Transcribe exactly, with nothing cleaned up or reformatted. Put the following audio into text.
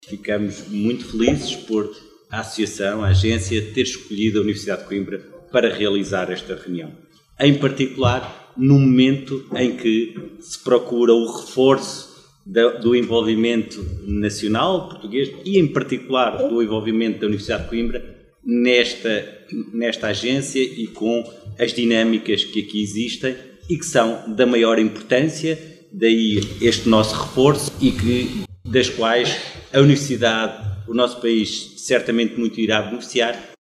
Ficamos muito felizes por a Associação, a agência, ter escolhido a Universidade de Coimbra para realizar esta reunião. Em particular, no momento em que se procura o reforço do envolvimento nacional português e, em particular, do envolvimento da Universidade de Coimbra nesta, nesta agência e com as dinâmicas que aqui existem e que são da maior importância, daí este nosso reforço e que, das quais a Universidade, o nosso país, certamente muito irá beneficiar